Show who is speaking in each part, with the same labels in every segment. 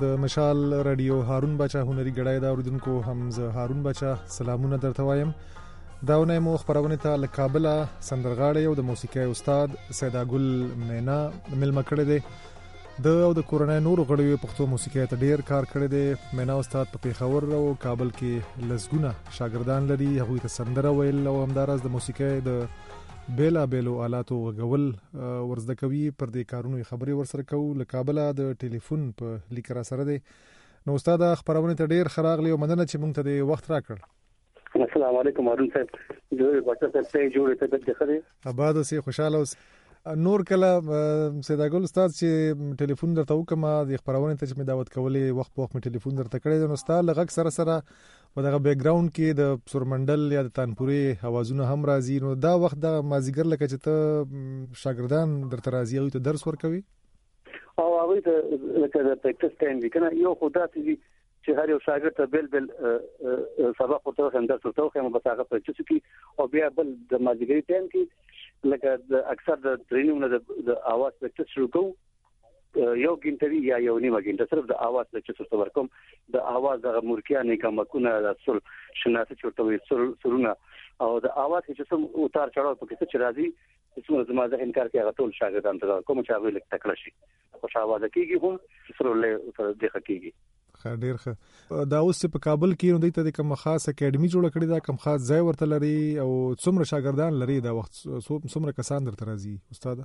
Speaker 1: د مشال رادیو هارون بچا هنري غړای دا اوریدونکو هم زه هارون بچا سلامونه درته وایم. داونه مو خبرونه ته له کابل سندرغاړی او د موسیقي استاد سیداګل مینا ملما کړی دی. د کورنۍ نور غړي پښتو موسیقي ته ډیر کار کړی دی. مینا استاد په پیښور او کابل کې لزګونه شاګردان لري. هغه ته سندره ویل او همدارس د موسیقي د بیلا بیلو آلاتو غول ورزده کوي. پر دې کارونو خبري ورسره کوو. له کابل د ټلیفون په لیکر سره دی. نو استاد خبرونه ته ډیر خراغلی او مننه چې مونږ ته د وخت راکړ.
Speaker 2: السلام علیکم هارون صاحب. جوړ بچا ته جوړ ته د خره
Speaker 1: آباد اوسې خوشاله اوس. نور کله سیداګل استاد چې ټلیفون درته وکم د خبرونه ته چې مې دعوت کولې وخت په وخت مې ټلیفون درته کړی نو استاد لغک سره سره په دغه بیک گراوند کې د سورمنډل یا د تانپوري اوازونه هم راځي. نو دا وخت د مازیګر لکه چې ته شاګردان درته راځي او ته درس ورکوي
Speaker 2: او هغه ته لکه د پریکټس ټایم دی کنه یو خدا چې هر یو شاګرد ته بل سبق ورته هم درس ورته هم به هغه پریکټس کی او بیا بل د مازیګر ټایم کې لکه د اکثر د ټرینینګ د اواز پریکټس شروع کوو یو ګنټري یا یو نیمه ګنټه صرف د اواز پریکټس ورته ورکوم. د اواز د مورکیانې کومکونه د سر شناسه چورته وي سرونه او د اواز چې سم اتار چړاو پکې چې راځي چې زما ذهن کار کوي هغه ټول شاګردان ته کوم چې هغه لیک تکړه شي خوش आवाज کیږي هم سره له د حقيقي
Speaker 1: ډیر ښه. دا اوس په کابل کې نو د کوم خاص اکیډمي جوړ کړی دا کوم خاص ځای ورته لري او څومره شاګردان لري دا وخت څومره کسان درته راځي استاد؟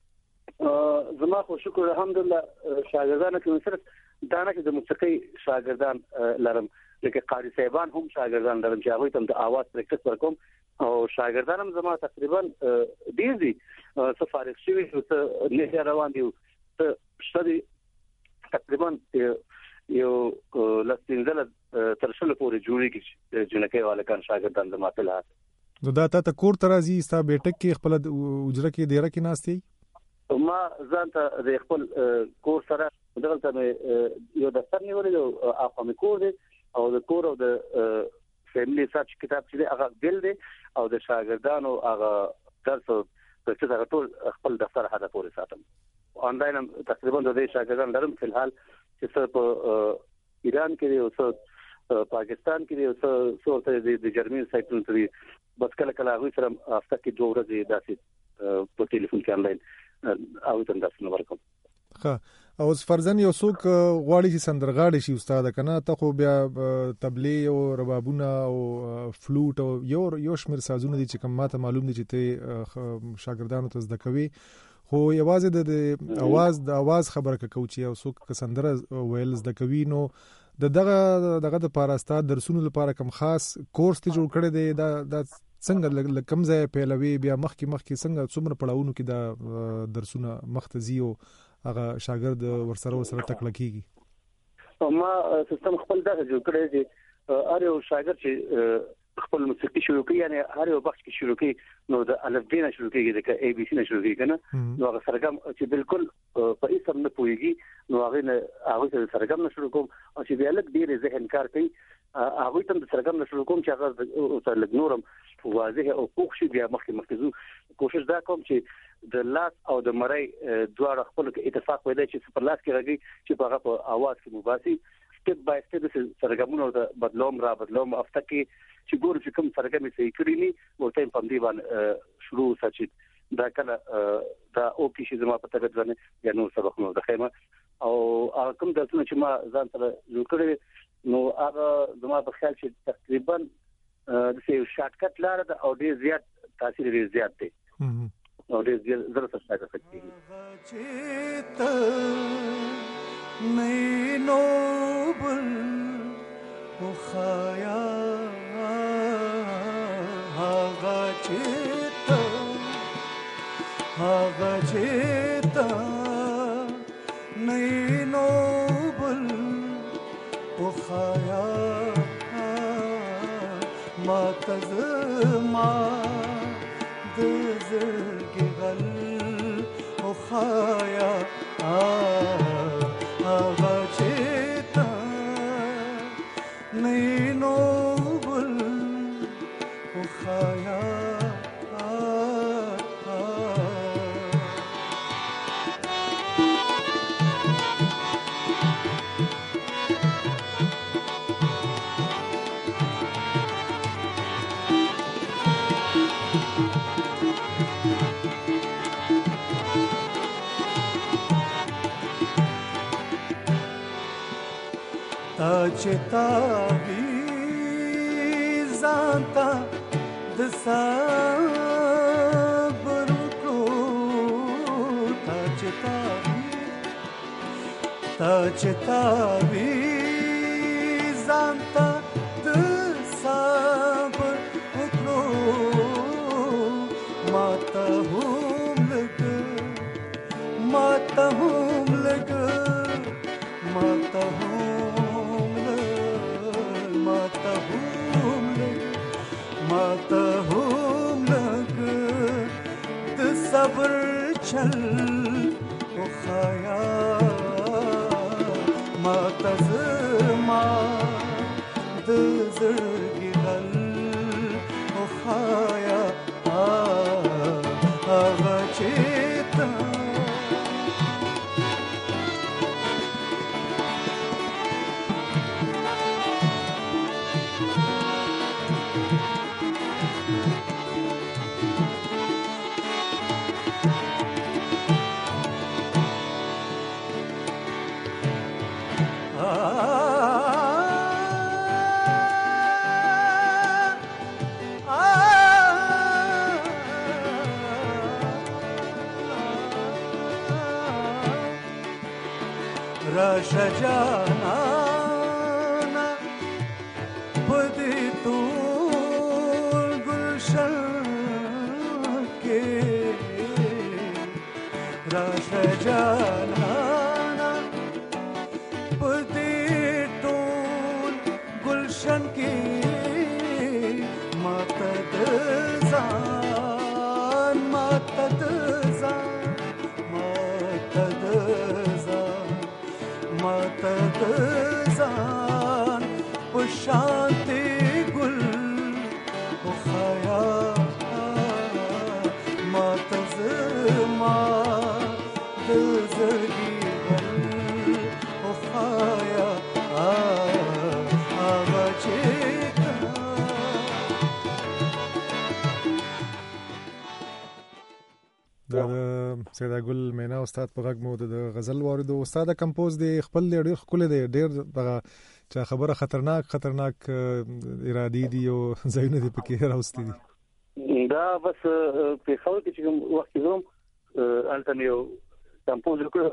Speaker 2: زما خو شکر الحمدلله شاګردان کې صرف دانه کې د موسیقي شاګردان لرم لکه قاری صاحبان هم شاګردان لرم چې هغه ته د اواز پریکټس ورکوم او شاګردان هم زما تقریبا ډیر دي څه فارغ شوي څه نه روان دي څه شدي تقریبا یو لستینزل تر شلو پورې جوړیږي جنکه والا کان شاګردان زما په لاس.
Speaker 1: نو دا ته کور ترازی ستا بیٹک کې خپل اجره کې ډیره کې ناشتي
Speaker 2: ما ځان ته د خپل کور سره دغه یو دفتر نیولې او اقامه کور دی او د کور او د فیملی سرچ کتاب چې هغه بل دی او د شاګردانو هغه درس چې هغه ټول خپل دفتر هدا پورې ساتم. آنلاین تقریبا د دې شاګردان لرم په الحال چې څه په ایران کې او څه پاکستان کې او څه څه د جرمني سایټونو ته بس کله کله هغه سره هفته کې 2 ورځې داسې په ټلیفون کې آنلاین او تنداسنه ورکوم.
Speaker 1: ښه. او فرضاً یو څوک غواړي چې سندرغاړي شي استاد کنه ته خو بیا تبلی او ربابونه او فلوټ او یو شمیر سازونه دي چې کوم ماته معلوم دي چې ته شاګردانو ته زده کوي خو یوازې د اواز خبره کوي چې یو څوک سندره ویل زده کوي نو دغه د پاراستا درسونو لپاره کوم خاص کورس ته جوړ کړی دی دا څنګه لکم ځای پیلوي بیا مخکې څنګه څومره پړاوونو کې دا درسونه مختزي او هغه شاګرد ورسره تکړه کیږي؟
Speaker 2: ما سیستم خپل دا جوړ کړی دی هر یو شاګرد چې خپل موسیقي شروع کوي یعنی هر یو بخش کې شروع کوي نو د الف ب نه شروع کیږي د ا بي سي نه شروع کیږي کنه نو هغه سرګم چې بالکل په اسم نه پويږي نو هغه سرګم نه شروع کوم او چې بیا لک ډیر ذهن کار کوي هغه ته د سرګم نه شروع کوم چې هغه لک نورم واضح او پوښ شي بیا مخکې کوشش دا کوم چې د لاس او د مړی دواړه خپل اتفاق ویلای چې په لاس کې راځي چې په هغه په आवाज کې مباسي سټپ بای سټپ سرګمونو د بدلوم افته کې چې ګور چې کوم سرګمې صحیح کړی ني ورته په دې باندې شروع سچ دا کله دا او کې چې زما په تګ ځنه یا نور سبق نو د خیمه او کوم د څه چې ما ځان سره جوړ کړی نو هغه زما په خیال چې تقریبا د یو شارټ کټ لار ده او ډیر زیات تاثیر ډیر زیات دی او ډیر زړه څه څه کوي
Speaker 3: نئی نوبل او خایا هاغه چیتا نئی نوبل او خایا ما تزما دزرگی غل او خایا آغا چیتا نئی نوبل او خایا تا چې تاوي ځانته د صبر وکړو تا چې تاوي ځانته د صبر وکړو ماته هم لګ ماته هم لګ ماته هم لګ ماته هم لګ ماته هم لګ د صبر چل وخایا ماته زما د زړګي غل وخایا هغه چې راشه جانانا پدې ټول ګلشن کې راشه جانانا پدې ټول ګلشن کې ماته د ځان ماته د ځان ماته د ماته د ځان په شانتې ګل وخایا ماته زما د زړګي غل وخایا هغه چې
Speaker 1: دا سیدا ګل مینا استاد په غږ مو د غزل واردو استاد کمپوز دی خپل ډېر خپل دی ډېر دغه چې خبره خطرناک ارادي دي او زینه دي پکې راوستي دي
Speaker 2: دا بس په خاور کې کوم وخت زوم الټنیو کمپوز وکړ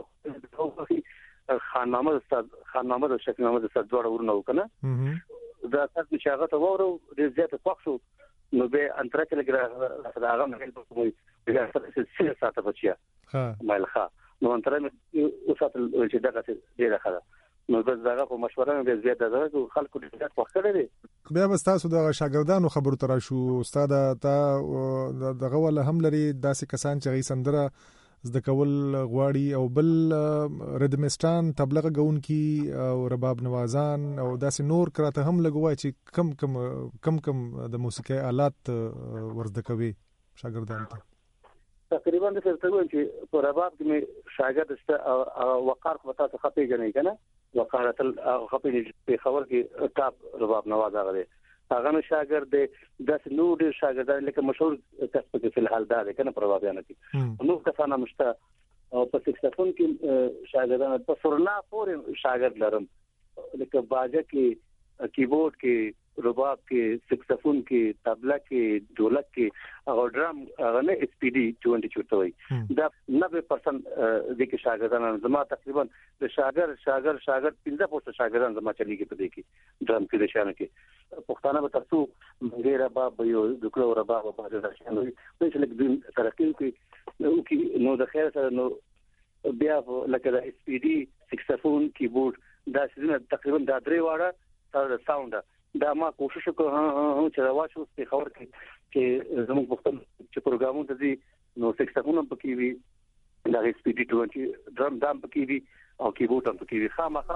Speaker 2: خان محمد استاد شیخ محمد استاد دوړ ورنو کنه دا تاسو چې هغه ته وورو ډېر زیات خوښ شو نو به انتره کې لګره هغه مې په کومه بیا څه ساته بچیا ها مالخه نو انتره مې اوساتل چې دغه ډیره خاله نو بس دغه په مشوره مې زیات دغه خلکو ډېر خوښ کړی
Speaker 1: بیا بس تاسو د شاګردانو خبرو تر شو استاد تا دغه ول هم لري داسې کسان چې غي سندره زده کول غواړي او بل ردمستان تبلغ غونکي او رباب نوازان او داسې نور کراته هم لګوي چې کم د موسیقي آلات ورزده کوي شاګردان ته
Speaker 2: تقریبا د څه چې په رباب کې شاګرد است او وقار په تاسو خپې غني کنه وقارت خپې په خبر کې ټاپ رباب نواز غره هغه شاګرد د نور شاګردان لکه مشهور کسب کې په الحال دا کنه په ربابیانه کې نو کسانه مشته او په سکسفون کې شاګردان په سورنا پورې شاګرد لرم لکه باجه کې کیبورډ کې رباب کې سکسفون کې طبله کې ډولک کې او ډرام هغه نه اس پی ډي 20 چورتوي دا 90% د کې شاګردان زما تقریبا د شاګرد 15% شاګردان زما چلیږي په دې کې ډرام کې د شانه کې پښتانه به تاسو غیر رباب یو دکړو رباب په باندې شانه وي چې لکه دین ترقی کوي نو د خیر سره نو بیا لکه د اس پی ډي سکسفون کیبورډ دا څنګه تقریبا دا درې واړه سره ساوند دا ما کوشش وکړم چې راوښو په خبر کې زموږ پښتون چې پروګرامونه دي نو سکسفون هم پکې وي دا اس پی ډي 20 ډرم دام پکې وي او کیبورډ هم پکې وي خامخا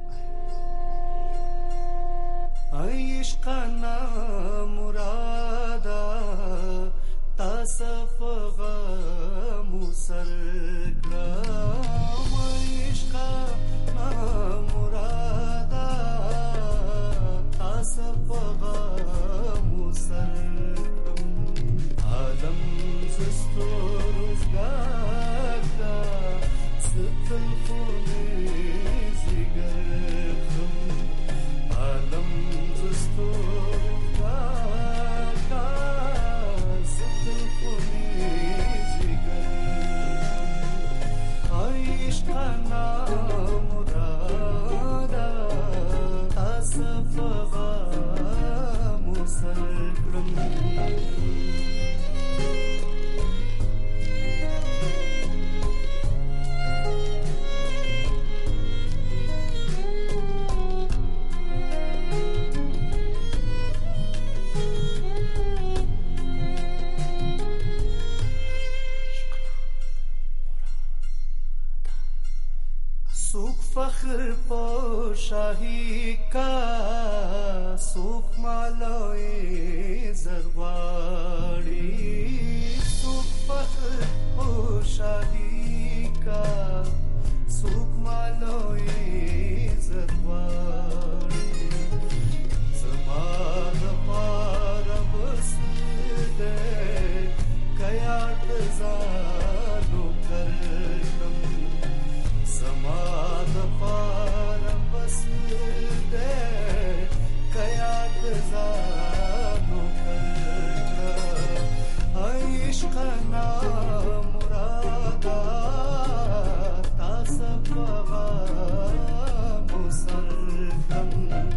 Speaker 3: عشقنا مرادا تصف غم سرکړه عشقنا مرادا تصف غم سرکړه عالم زستورزګا ستل خو عالم زستورگا ستل خونی زیگر عشقنا مرادا تصفغا مسلکرم فخر پا شاهی کا سوک مالوی زرواڑی سوک فخر پا شاهی کا سوک مالوی زرواڑی زمان پارا بس دے کیاد زانو کرکم زمان پارا بس دے کیاد زانو کرکم عشقنا مرادا تاسفغا مسلکم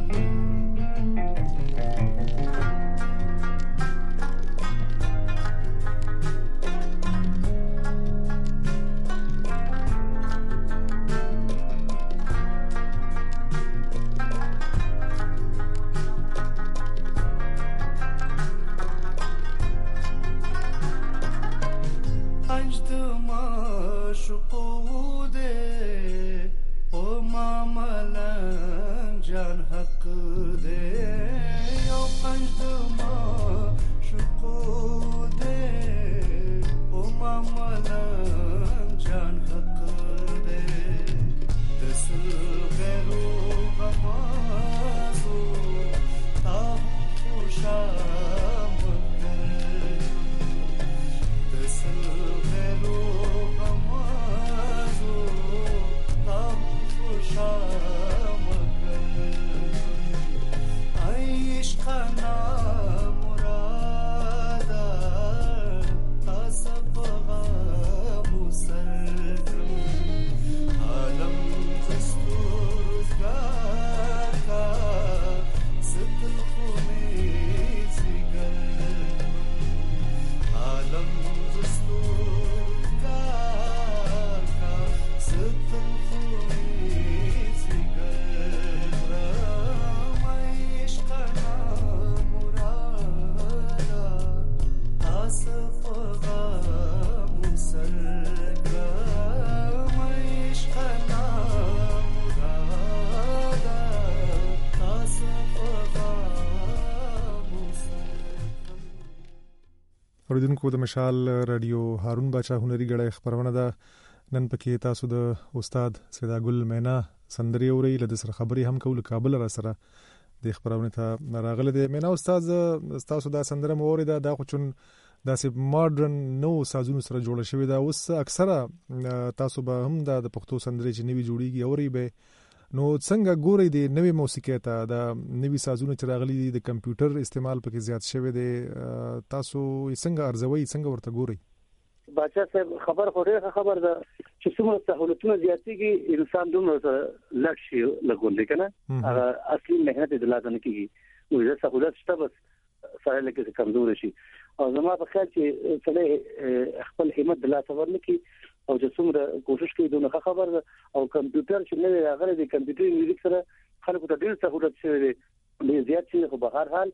Speaker 1: اوریدونکو د مشال رادیو هارون باچا هنري غړې خبرونه ده نن پکې تاسو د استاد سیدا ګل مینا سندري اوري لد سره خبري هم کول کابل را سره د خبرونه ته راغله د مینا استاد تاسو دا سندره موري دا خو چون داسې ماډرن نو سازونو سره جوړ شوی دا اوس اکثره تاسو به هم د پښتو سندري چې نوی جوړیږي اوري به نو څنګه ګوري د نوې موسیقي ته د نوې سازونو چې راغلي د کمپیوټر استعمال پکې زیات شوی دی تاسو څنګه ارزوي څنګه ورته ګوري
Speaker 2: باچا صاحب خبر خو ډېر خبر ده چې څومره سہولتونه زیاتېږي انسان دومره لټ شي لګول کنه هغه اصلي مهنت د لازم کیږي نو زه سہولت شته بس سره لکه کمزور شي او زما په خیال چې سره خپل همت د لاسه ورنکي او چې څومره کوشش کوي دغه خبر او کمپیوټر چې نه راغلی د کمپیوټر میوزیک سره خلکو ته ډېر سہولت شوی دی ډېر زیات شي خو به هر حال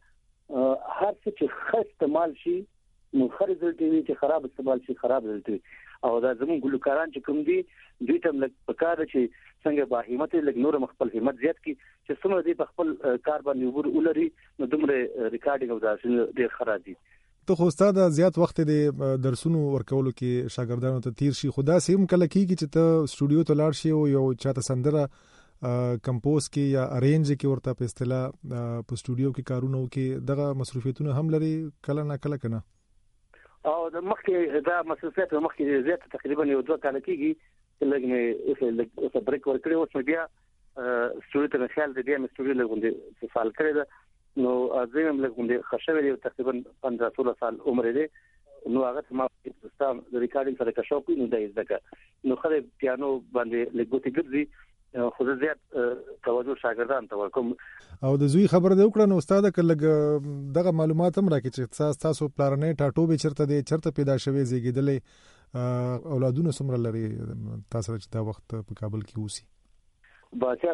Speaker 2: هر څه چې ښه استعمال شي نو ښه رزلټ وي چې خراب استعمال شي خراب رزلټ وي او دا زموږ ګلوکاران چې کوم دي دوی ته لږ پکار چې څنګه با همت لږ نور خپل همت زیات کی چې څومره دي په خپل کار باندې وبور ولري نو دومره ریکارډینګ او دا ډېر خراب دي
Speaker 1: ته خو استاد زیات وخت د درسونو ورکولو کې شاګردانو ته تیر شي خدا سیم کله کیږي چې ته سټوډیو ته لاړ شي او یو چاته سندره کمپوز کې یا ارینج کې ورته په اصطلاح په سټوډیو کې کارونه کې دغه مصروفیتونه هم لري کله نه کله کنه
Speaker 2: او د مخکې دا مصروفیت مخکې زیات تقریبا یو 2 کال کېږي لګنه اوس بریک ورکړی اوس بیا ستوري ته خیال دې هم ستوري لګوندې سوال کړی دا نو ازم لګوندې خښوي دی تقریبا 15-16 سال عمر دی نو هغه ما سیستم د ریکارډینګ سره کا شوق نو دی ځکه نو خله پیانو باندې لګوتې ګرځي خو زیات توجه شاګردان ته ورکوم
Speaker 1: او د زوی خبر دی وکړه نو استاد کله دغه معلومات هم راکړي چې تاسو پلانې ټاټو به چرته پیدا شوي زیږیدلې اولادونه سمره لري تاسو چې دا وخت په کابل کې اوسي
Speaker 2: باسیا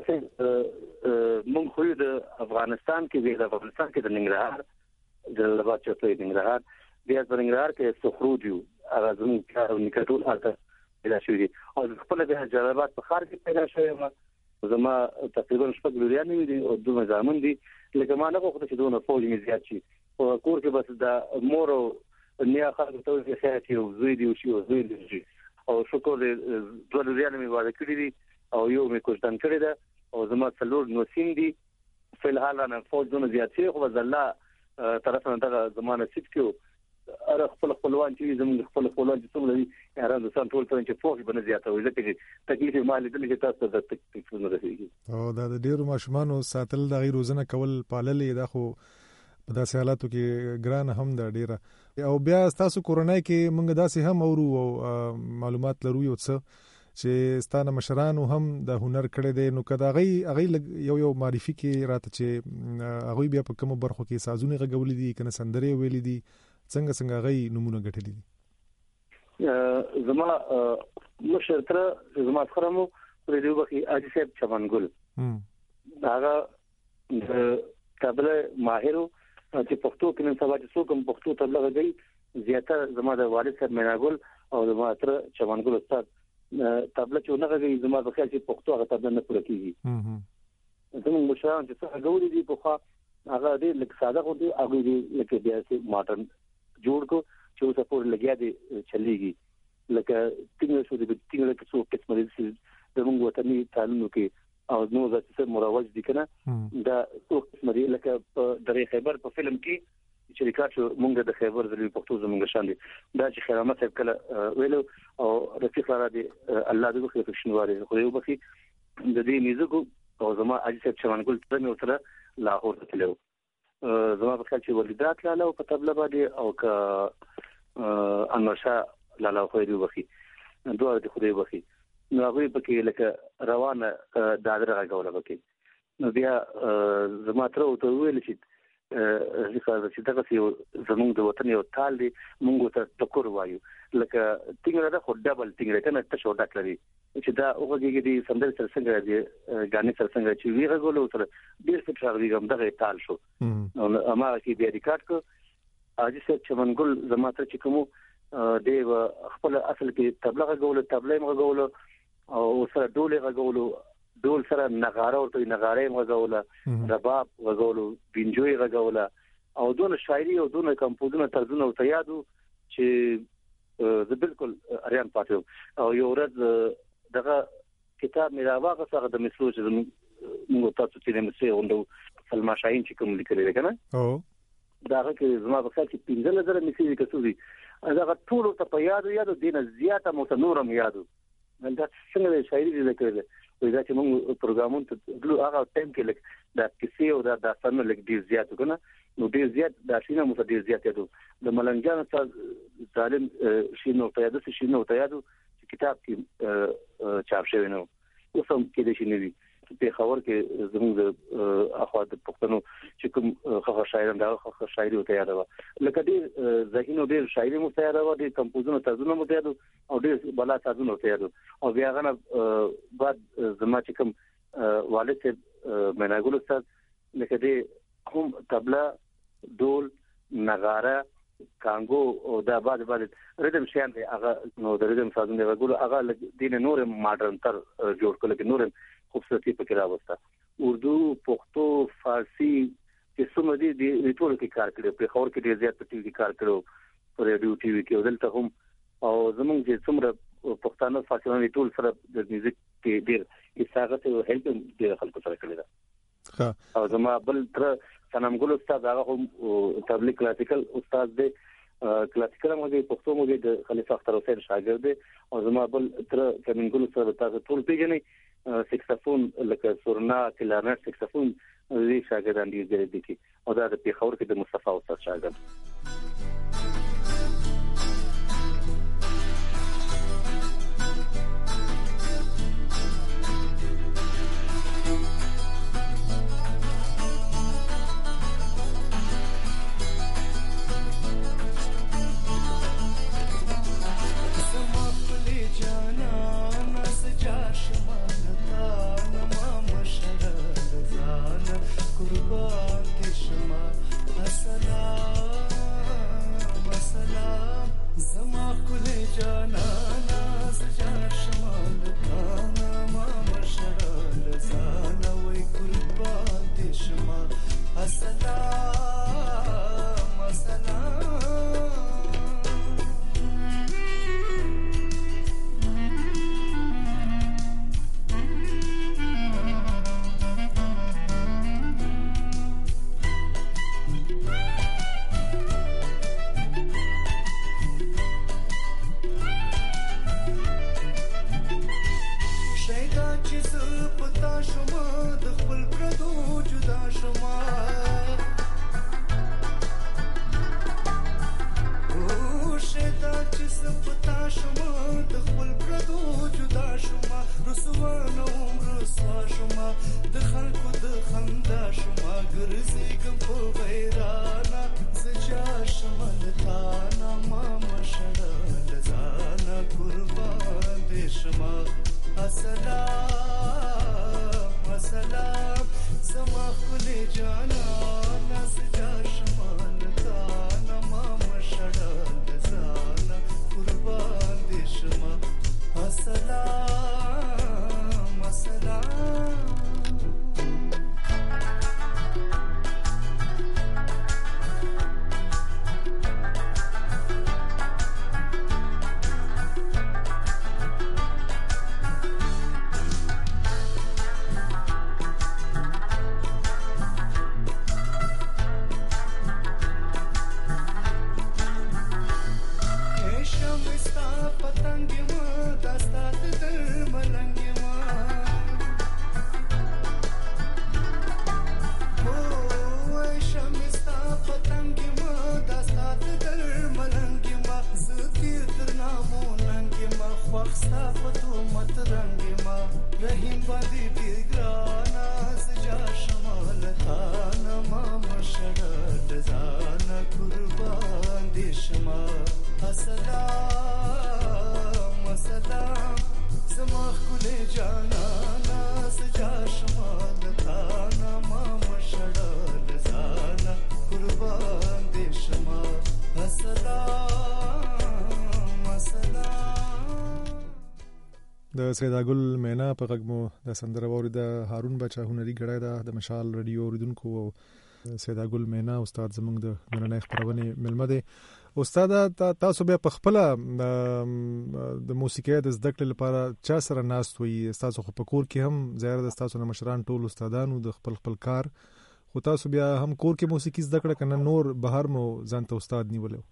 Speaker 2: سه مونږ خو د افغانستان کې د ننګرهار د لبات چوتې ننګرهار بیا د ننګرهار کې سخرود یو هغه زموږ کار نکټول هلته پیدا شوی دي او خپل د جلالاباد په ښار کې پیدا شوی ما زما تقریبا شپږ لوريان دي او دوه زامن دي لکه ما نه غوښته چې دونه فوج مې زیات شي او کور کې بس د مور او نیا خلک ته چې خیاطي او زوی دی او شکر دوه لوريان مې واده کړی دي او یو مې کوشتن کړی دا او زما څلور نو سیم دي فلحال انا فوج دونه زیات شي خو الله طرف نه دا زمانه سید کېو اره خپلوان چې زموږ خپلوان چې څومره دي هران د سان ټول ته چې فوج بنه زیاته وي ځکه تکلیف مالي دلته تاسو د تکلیف نه رسیږي
Speaker 1: او دا د ډیرو ماشومانو ساتل د غیر روزنه کول پاللې دا خو په داسې حالاتو کې ګران هم دا ډیره او بیا تاسو کورونای کې موږ داسې هم اورو او معلومات لرو یو څه چې ستانه مشرانو هم د هنر کړي دي نو کدا غي یو معرفي کې راته چې هغه بیا په کوم برخو کې سازونه غوړلې دي کنه سندري ویلې دي څنګه غي نمونه غټلې
Speaker 2: دي زما مشر تر زما خرمو پرې دی وخی اجي صاحب چمنګل هغه د کابل ماهرو چې پښتو کې نن سبا چې څوک پښتو ته لږه زیاته زما د والد صاحب میناګل او زما تر چمنګل استاد تبله چې نه غږی زما په خیال چې پښتو هغه تبله نه پوره کیږي زموږ مشران چې څنګه غوړي دي په خوا هغه دې لکه ساده غوډي هغه دې لکه بیا سي ماډرن جوړ کو چې اوس په لګیا دي چلېږي لکه څنګه شو دې څنګه کې څو قسم دي زموږ وطني تعلیم کې او نو ځکه مروج دي کنه دا څو قسم دي لکه په درې خیبر په فلم کې چې ریکارډ شو مونږ د خیبر د پښتو زموږ شان دي دا چې خیرامه صاحب کله ویلو او رفیق را دي الله دې خو خوشنواري خو یو بخي د دې میوزیک او زما اجي صاحب چمنګل ته مې سره لاهور ته تلو زما په خیال چې ولیدات لاله په تبله باندې او ک انورشاه لاله خو یې بخي دوه د خدای بخي نو هغه پکې لکه روانه دادره غوړه بکې نو بیا زما تر او ته ویل چې چې دا چې زموږ د وطن یو تال دی موږ ته ټکور وایو لکه څنګه دا خو ډبل څنګه کنه تاسو ډاک لري چې دا هغه کې سندر سره څنګه دی غانې سره څنګه چې ویغه غولو سره ډیر څه راغلی کوم دغه تال شو نو اما کې بیا ریکارډ کو اجي څه چمنګل زما ته چې کوم دی خپل اصل کې تبلغه غولو تبلې غولو او سره ډولې غولو ډول سره نغاره او نغاره غوله رباب غوله بنجوي غوله او دونه شاعري او دونه کمپوزونه ترجمه او تیادو چې زه بالکل اریان پاتې او یو ورځ دغه کتاب مې راوغه څنګه د مسلو چې موږ تاسو ته مسې وندو سلما شاهین چې کوم لیکل کېږي او دا کې زما په خیال کې 15000 مسې کېږي دا ټول ته په یادو دینه زیاته متنورم یادو دا څنګه شاعري لیکل وایي چې موږ پروګرامون ته بلو هغه ټایم کې لک دا کیسې او دا داستانونه لک ډیر زیات کنه نو ډیر زیات دا شینه مو ډیر زیات یادو د ملنګجان ظالم شینو ته یادو شینو ته یادو کتاب کې چاپ شوی نو اوس هم کې د شینوي په خبر کې زموږ د اخوات پښتنو چې کوم خو شاعران دا خو شاعري ته یادو لکه ډیر ذهینو ډیر شاعري مو ته یادو ډیر کمپوزونه ترجمه مو ته یادو او ډیر بلا ترجمه ته یادو او بیا غنه بعد زما چې کوم والد میناګل استاد لکه دې هم تبله ډول نغاره کانګو او دا بعد ریدم شان دی هغه نو د ریدم سازونه غوړو هغه دین نور ماډرن تر جوړ کړل کې نور خوبصورتي پکې راوسته اردو پښتو فارسی چې څومره دي د ټول کې کار کړو په خور کې ډیر زیات په ټي وي کار کړو پر ریډیو ټي وي کې ودلته هم او زمونږ چې څومره پښتانه فارسیانو ټول سره د میوزیک کې ډیر حصہ ته هیلپ ډیر خلکو سره کړی دا او زما بل تر سنمګل استاد هغه هم تبلیغ کلاسیکل استاد دی کلاسیکل موږ پښتو موږ د خلیفہ اختر حسین شاګرد دی او زما بل تر کمنګل سره تاسو ټول پیژنئ سکسفون لکه سورنا کلارنټ سکسفون دې شاګردان دي ګرځي او دا د پیښور کې د مصطفی استاد شاګرد
Speaker 1: د سیداګل مینا په غږمو د سندره ووري د هارون بچا هنري غړای د مشال رادیو اوریدونکو سیداګل مینا استاد زمونږ د نننۍ خبرونه ملمه دي. استاد تاسو به په خپل د موسیقي د زده کړې لپاره چا سره ناست وي؟ تاسو خو په کور کې هم زیاره د تاسو نه مشران ټول استادانو د خپل کار، خو تاسو بیا هم کور کې موسیقي زده کړه کنه نور بهر مو ځان ته استاد نیولو؟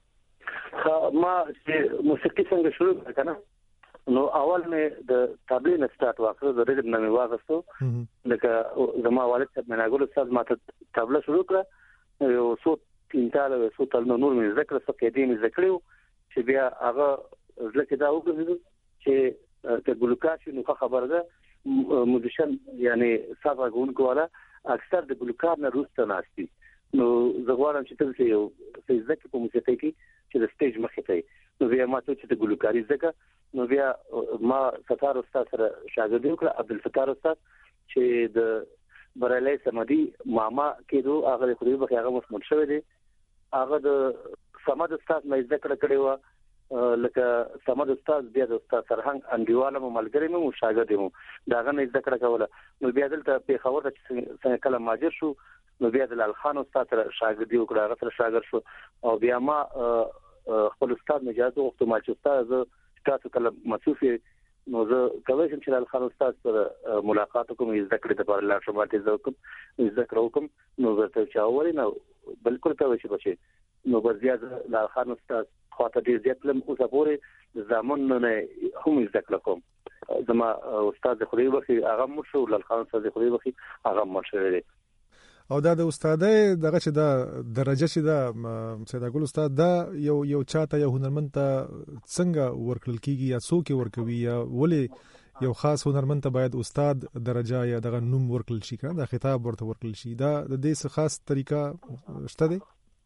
Speaker 2: ما چې موسیقي څنګه شروع کړه نو اول مې د طبلې نه سٹارټ وکړ، د ریډم نه مې واغستو لکه زما والد صاحب مناګل استاد ماته طبله شروع کړه، یو څو تینتاله څو تل نور مې ذکر څه کې دې مې ذکرېو چې بیا هغه ځکه دا وګورم چې ته ګلوکاشي نو خبره ده موزیشن یعنی صاحب غونکو والا اکثر د ګلوکار نه روسته ناشتي نو زغوالم چې تل یو څه ځکه په موسیقۍ کې چې د سټیج مخې ته نو بیا ما ته چې د ګلوکاري ځکه نو بیا ما ستار استاد سره شاګردي وکړه، عبدالستار استاد چې د برالای سمدي ماما کېدو هغه خو دې هغه مسمن شوی دی، هغه د سمد استاد مې ذکر کړی و لکه سمد استاد بیا د استاد سرهنګ انډیواله مو ملګری مو شاګرد مو داغه مې ذکر کوله. نو بیا دلته په خبر ته څنګه کله ماجر شو نو بیا د لال خان استاد سره شاګردي وکړه، هغه سره شاګرد شو او بیا ما خپل استاد مجازو وخت ما چې استاد تاسو کله مصوفي نو زه کوم چې لال خان استاد سره ملاقات کوم ذکر د پر لاړ شم ته ذکر وکم نو ورته چاوري نو بالکل ته وشي بچي نو بزیاد لال خان استاد خاطر ډیر زیات لم اوس پورې زمون نه هم ذکر کوم زما استاد خوري وخی هغه مشو لال خان استاد خوري وخی هغه مشوره
Speaker 1: او دا د استادای دغه چې دا درجه چې دا سیدا ګل استاد دا یو چاته یو هنرمند ته څنګه ورکل کیږي یا څوک ورکوي یا ولې یو خاص هنرمند ته باید استاد درجه یا دغه نوم ورکل شي کنه دا خطاب ورته ورکل شي دا د دې خاص طریقه شته دی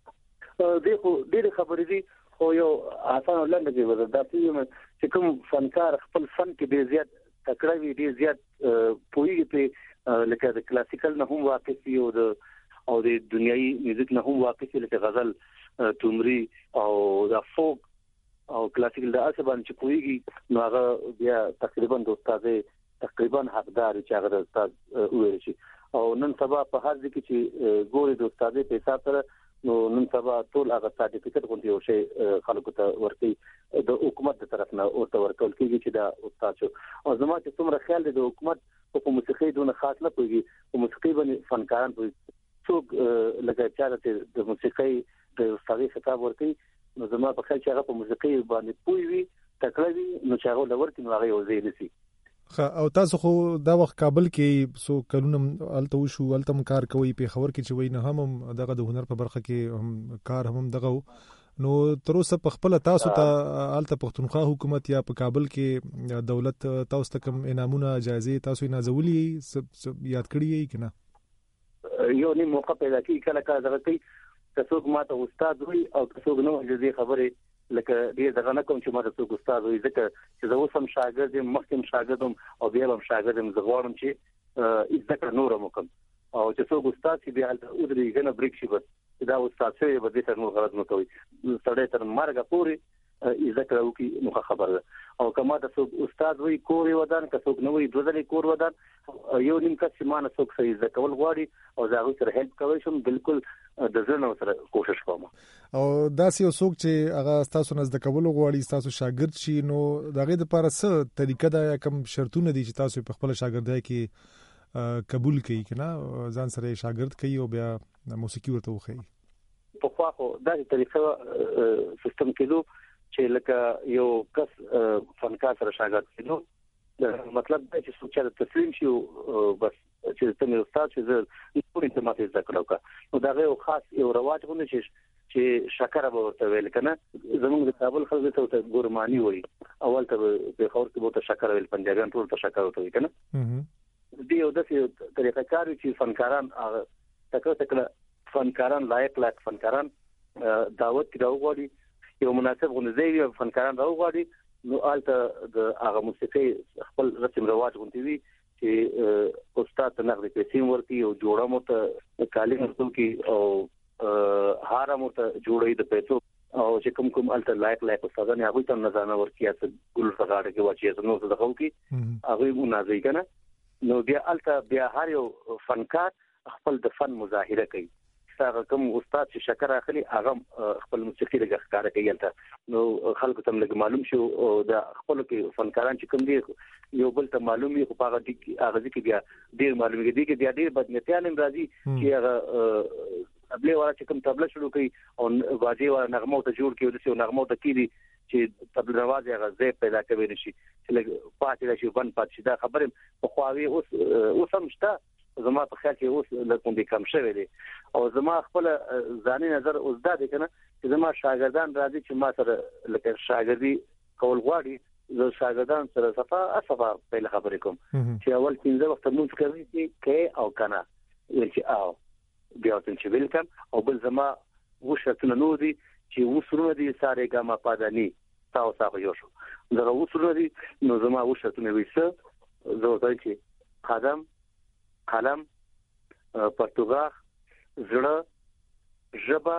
Speaker 2: دغه ډېر خبرې دي خو یو آسان لنډه دی ورته دا چې کوم فنکار خپل فن کې ډېر زیات تکړه وي ډېر زیات پوهیږي په لکه د کلاسیکل نه هم واقف وي او د دنیوي میوزیک نه هم واقف وي لکه غزل ټومري او دا فوک او کلاسیکل د اسبان چې پوهیږي نو هغه بیا تقریبا د استاد تقریبا حقدار چې هغه د استاد ویل شي او نن سبا په هر ځای کې چې ګوري د استاد په حساب سره نو نن سبا ټول هغه سرټیفیکټ غونډي او شی خلکو ته ورکړي د حکومت طرف نه ورته ورکول کیږي چې دا استاد شو او زما چې څومره خیال دی د حکومت په موسیقي دونه خاص نه کوي په موسیقي باندې فنکاران په څوک لکه چې د موسیقي د استادي خطاب ورکړي نو زما په خیال چې هغه په موسیقي باندې پوي وي تکړه وي نو چې هغه لور کې نو هغه یو ځای نسی
Speaker 1: او تاسو خو دا وخت کابل کې سو کلونه الته وشو الته کار کوي په خبر کې چې وای نه هم دغه د هنر په برخه کې هم کار هم دغه نو تر اوسه په خپل تاسو ته الته پښتونخوا حکومت یا په کابل کې دولت تاسو ته کوم انعامونه جایزې تاسو نازولي یاد کړی کنه
Speaker 2: یو نیم موقع پیدا کی کله کله دغه کوي څوک ماته استاد وي او څوک نو دې خبره لکه دې دغه نه کوم چې ماته څوک استاد وي ځکه چې زه اوسم شاګرد یم مخکې شاګردم او بیا هم شاګرد یم زه غواړم چې ذکر نور وکم او چې څوک استاد چې بیا د ودري غنه بریک شي بس دا استاد شوی به دې تر نور غلط نه کوي سړی تر مرګ پورې ذکر وکي نو خبره او کما د څوک استاد وي کور ودان که څوک نوې دوزلې کور ودان یو نیم کس چې مان څوک صحیح ذکر غواړي او زه سره هیلپ کوي شم بالکل د ځنه سره کوشش کوم
Speaker 1: او دا یو څوک چې هغه تاسو نه ذکر غواړي تاسو شاګرد شي نو دغه لپاره څه طریقه دا کوم شرطونه دي چې تاسو په خپل شاګردای کې قبول کړئ کنه ځان سره شاګرد کړئ او بیا موسیقي ورته وخی
Speaker 2: په خو دا طریقه سیستم کېدو چې لکه یو کس فنکار سره شاګرد کېدو مطلب دا چې څوک تسلیم شي بس چې تاسو استاد چې زه ټول انتماته ذکر وکړم نو دا یو خاص یو رواج غوښنه چې شکر به ورته ویل کنه زموږ د کابل خلک ته ګورمانی وایي اول ته په خور کې به شکر ویل پنجابیان ټول ته شکر وایي کنه دې یو د طریقه کار چې فنکاران تکړه فنکاران لایق فنکاران دعوت راوغواړي یو مناسب غونډه فنکاران راوغواړي نو آلته د هغه موسیقي خپل رسم رواج غونډوي چې استاد ته نغدي پیسې ورکړي او جوړه مو ته کالي مرتو کې او هارم ته جوړي د پیسو او چې کوم آلته لایق استادان هغه ته نظر ورکړي چې ګل فغاړه کې واچي نو څه دغه کې هغه منازي کنه نو بیا آلته بیا هر یو فنکار خپل د فن مظاهره کوي هغه کوم استاد چې شکر اخلي هغه خپل موسیقي لږه ښکار کوي ته نو خلکو ته لږ معلوم شو او د خپل کې فنکاران چې کوم دي یو بل ته معلومي خو هغه کې بیا ډیر معلومي دي کې بیا ډیر بدنیتيان راځي چې هغه تبلیغ ولا چې کوم تبلیغ شروع کوي او غازی او نغمو ته جوړ کوي د نغمو ته کیدي چې تبلیغ نواز هغه ځای پیدا کوي نشي چې پاتې شي ون پاتې دا خبره په خواوي اوس هم شته زما په خیال کې اوس له کوم دي کم شوی دي او زما خپل ځاني نظر اوس دا دي کنه چې زما شاګردان راځي چې ما سره لکه شاګردي کول غواړي زه شاګردان سره صفه په خبرې کوم چې اول 15 وخت موږ کوي چې او کنه چې او بیا چې ویلکم او بل زما وشتونه نو دي چې وسرونه دي ساره ګما پادانی تاسو یو شو دا وسرونه دي نو زما وشتونه ویسه زه وایم چې قلم پرتګاغ زړه ژبه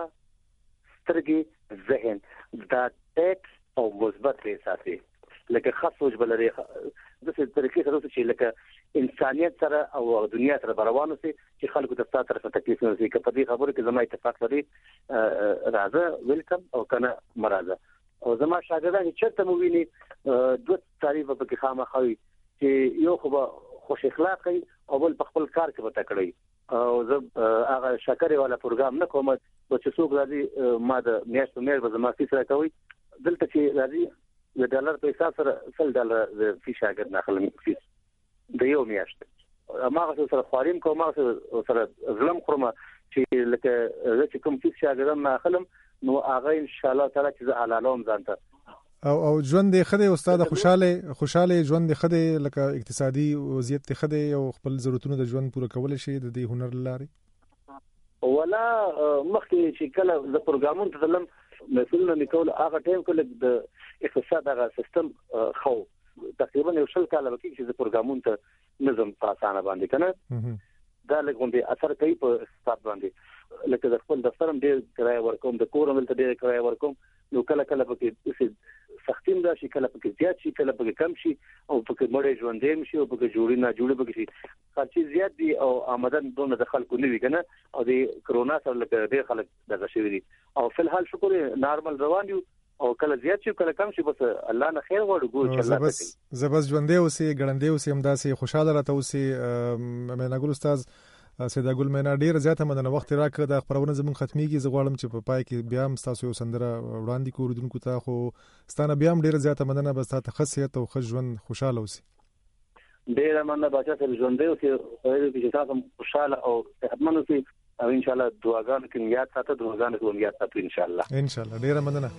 Speaker 2: سترګې ذهن دا ټیکس او مثبت احساسي لکه خاص سوچ بلري د څه طریقې سره چې لکه انسانيت سره او دنیا سره روانو سي چې خلکو ته ستاسو طرف تکلیف نه سي کله دې خبره کې زما اتفاق لري راځه ویلکم او کنه مرزه او زما شاګردان چې مو ویني دوه تعریف په کې خامخوي چې یو خو خوش اخلاقی او بل په خپل کار کې وته کړی او زه هغه شکرې والا پروګرام نه کوم چې څوک راځي ما د میاشتو مېر به زما سره کوي دلته چې راځي د ډالر په حساب سره $100 د فی شاګرد نه اخلم فیس د یو میاشت ماغه سره خاریم کوم ماغه سره ظلم خرمه چې لکه چې کوم فیس شاګرد نه اخلم نو هغه ان شاء الله تعالی چې حلالوم ځانته
Speaker 1: او ژوند دی خدای استاد خوشاله ژوند دی خدای لکه اقتصادي وضعیت دی خدای او خپل ضرورتونو د ژوند پوره کول شي د دې هنر لاري
Speaker 2: ولا مخکې چې کله د پروګرامونو ته تلم مسؤلونه نکول هغه ټیم کې د اقتصاد هغه سیستم خو تقریبا یو شل کاله وکړي چې د پروګرامونو ته نظم په اسانه باندې کنه دا لګوندې اثر کوي په اقتصاد باندې لکه د خپل دفترم ډیر کرایه ورکوم د کورم ته ډیر کرایه ورکوم نو کله پکې سختیم دا شي کله پکې زیات شي کله پکې کم شي او پکې مړې ژوندې شي او پکې جوړې نه جوړې پکې شي خرچي زیات دي او آمدن دونه د خلکو نه وی کنه او د کرونا سره لکه ډیر خلک دغه شوی دي او فلحال شکر نارمل روان یو او کله زیات شي کله کم شي بس الله نه خیر غواړو ګور چې الله کوي
Speaker 1: زبس ژوندې اوسې ګړندې اوسې همداسې خوشاله راته اوسې مېنا ګل استاد سیدا ګل مینا ډیر زیاته مننه وخت راکړه د خبرونه زمون ختميږي زه غواړم چې په پای کې بیا هم تاسو یو سندره وړاندې کوردونکو ته خو ستانه بیا هم ډیر زیاته مننه بس تاسو خصيت او ژوند خوشاله اوسئ
Speaker 2: ډیر مننه بچا سره ژوند دی او چې تاسو خوشاله او صحتمند اوسئ او ان شاء الله دعاګانو کې یاد ساتئ دعاګانو کې یاد ساتئ ان شاء الله
Speaker 1: ډیر مننه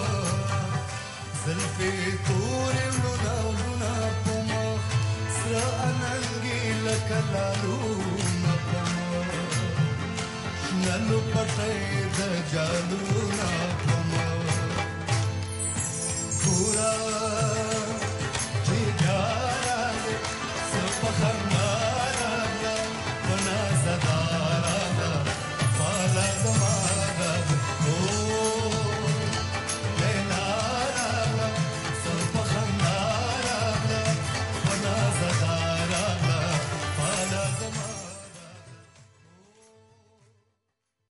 Speaker 3: زلفي طوري ولونا ولونا بومخ سرا نن پټې د جادو نا کوم پورا